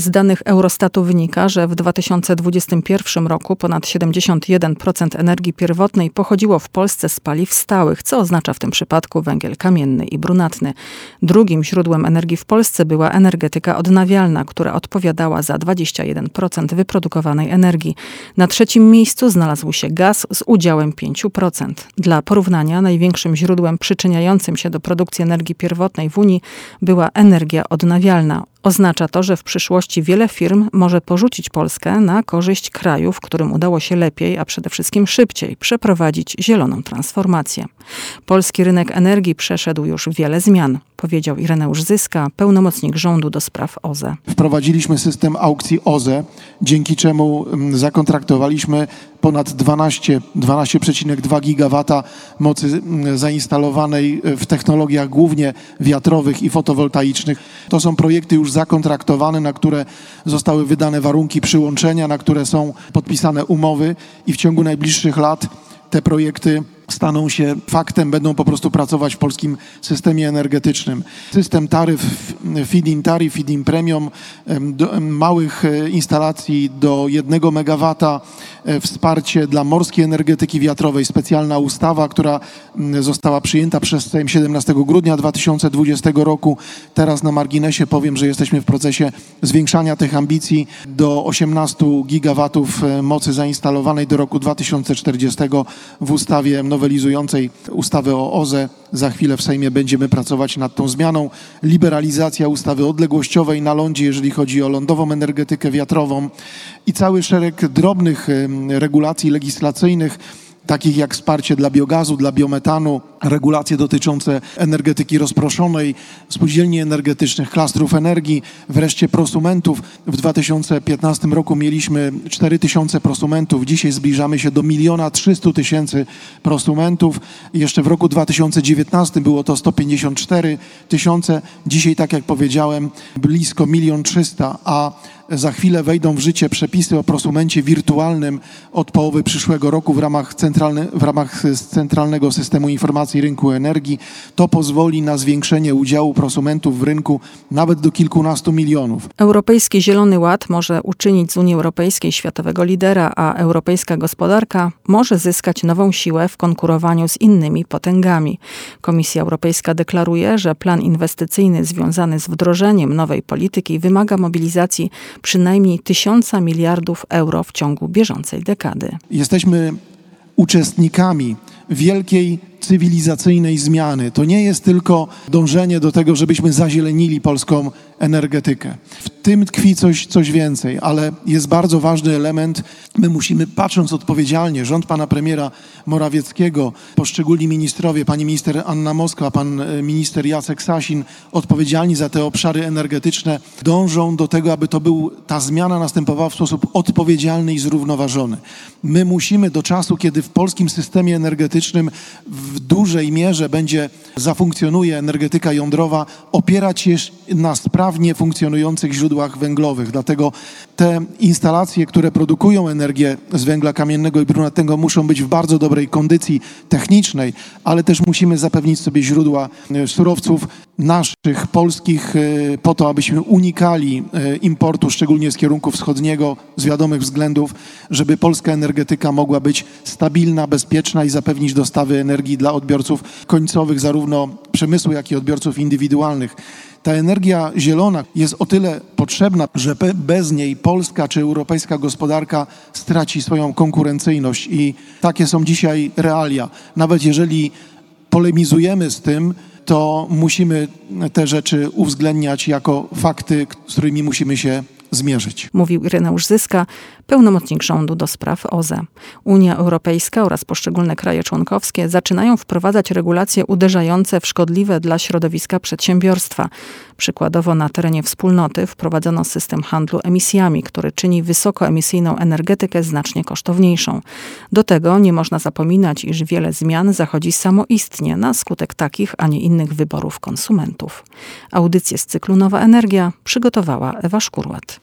Z danych Eurostatu wynika, że w 2021 roku ponad 71% energii pierwotnej pochodziło w Polsce z paliw stałych, co oznacza w tym przypadku węgiel kamienny i brunatny. Drugim źródłem energii w Polsce była energetyka odnawialna, która odpowiadała za 21% wyprodukowanej energii. Na trzecim miejscu znalazł się gaz z udziałem 5%. Dla porównania największym źródłem przyczyniającym się do produkcji energii pierwotnej w Unii była energia odnawialna. Oznacza to, że w przyszłości wiele firm może porzucić Polskę na korzyść krajów, którym udało się lepiej, a przede wszystkim szybciej przeprowadzić zieloną transformację. Polski rynek energii przeszedł już wiele zmian, powiedział Ireneusz Zyska, pełnomocnik rządu do spraw OZE. Wprowadziliśmy system aukcji OZE, dzięki czemu zakontraktowaliśmy ponad 12,2 gigawata mocy zainstalowanej w technologiach głównie wiatrowych i fotowoltaicznych. To są projekty już zakontraktowane, na które zostały wydane warunki przyłączenia, na które są podpisane umowy i w ciągu najbliższych lat te projekty staną się faktem, będą po prostu pracować w polskim systemie energetycznym. System taryf feed-in tariff, feed-in premium, małych instalacji do 1 megawata, wsparcie dla morskiej energetyki wiatrowej, specjalna ustawa, która została przyjęta przez Sejm 17 grudnia 2020 roku. Teraz na marginesie powiem, że jesteśmy w procesie zwiększania tych ambicji do 18 gigawatów mocy zainstalowanej do roku 2040 w ustawie nowelizującej ustawę o OZE. Za chwilę w Sejmie będziemy pracować nad tą zmianą. Liberalizacja ustawy odległościowej na lądzie, jeżeli chodzi o lądową energetykę wiatrową i cały szereg drobnych regulacji legislacyjnych, takich jak wsparcie dla biogazu, dla biometanu, regulacje dotyczące energetyki rozproszonej, spółdzielni energetycznych, klastrów energii, wreszcie prosumentów. W 2015 roku mieliśmy 4000 prosumentów, dzisiaj zbliżamy się do 1 300 000 prosumentów. Jeszcze w roku 2019 było to 154 000, dzisiaj, tak jak powiedziałem, blisko 1 300 000, a za chwilę wejdą w życie przepisy o prosumencie wirtualnym od połowy przyszłego roku w ramach Centralnego Systemu Informacji Rynku Energii. To pozwoli na zwiększenie udziału prosumentów w rynku nawet do kilkunastu milionów. Europejski Zielony Ład może uczynić z Unii Europejskiej światowego lidera, a europejska gospodarka może zyskać nową siłę w konkurowaniu z innymi potęgami. Komisja Europejska deklaruje, że plan inwestycyjny związany z wdrożeniem nowej polityki wymaga mobilizacji przynajmniej 1000 miliardów euro w ciągu bieżącej dekady. Jesteśmy uczestnikami wielkiej cywilizacyjnej zmiany. To nie jest tylko dążenie do tego, żebyśmy zazielenili polską energetykę. W tym tkwi coś więcej, ale jest bardzo ważny element. My musimy, patrząc odpowiedzialnie, rząd pana premiera Morawieckiego, poszczególni ministrowie, pani minister Anna Moskwa, pan minister Jacek Sasin, odpowiedzialni za te obszary energetyczne, dążą do tego, aby ta zmiana następowała w sposób odpowiedzialny i zrównoważony. My musimy do czasu, kiedy w polskim systemie energetycznym w dużej mierze zafunkcjonuje energetyka jądrowa, opierać się na sprawnie funkcjonujących źródłach węglowych. Dlatego te instalacje, które produkują energię z węgla kamiennego i brunatnego, muszą być w bardzo dobrej kondycji technicznej, ale też musimy zapewnić sobie źródła surowców naszych, polskich, po to, abyśmy unikali importu, szczególnie z kierunku wschodniego, z wiadomych względów, żeby polska energetyka mogła być stabilna, bezpieczna i zapewnić dostawy energii dla odbiorców końcowych, zarówno przemysłu, jak i odbiorców indywidualnych. Ta energia zielona jest o tyle potrzebna, że bez niej polska czy europejska gospodarka straci swoją konkurencyjność i takie są dzisiaj realia. Nawet jeżeli polemizujemy z tym, to musimy te rzeczy uwzględniać jako fakty, z którymi musimy się zmierzyć. Mówił Ireneusz Zyska, pełnomocnik rządu do spraw OZE. Unia Europejska oraz poszczególne kraje członkowskie zaczynają wprowadzać regulacje uderzające w szkodliwe dla środowiska przedsiębiorstwa. Przykładowo na terenie wspólnoty wprowadzono system handlu emisjami, który czyni wysokoemisyjną energetykę znacznie kosztowniejszą. Do tego nie można zapominać, iż wiele zmian zachodzi samoistnie na skutek takich, a nie innych wyborów konsumentów. Audycję z cyklu Nowa Energia przygotowała Ewa Szkurłat.